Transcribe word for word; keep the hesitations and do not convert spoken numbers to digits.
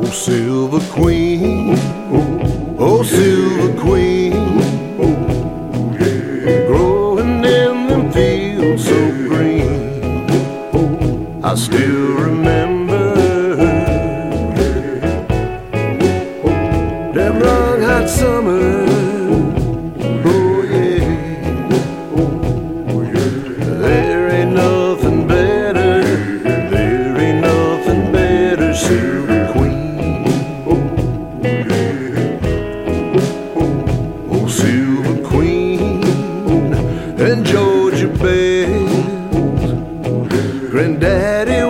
Silver Queen, oh Silver Queen, growing in them fields so green. I still remember them long hot summers. Oh yeah, there ain't nothing better, there ain't nothing better, Silver Queen. Silver Queen and Georgia bells, Granddaddy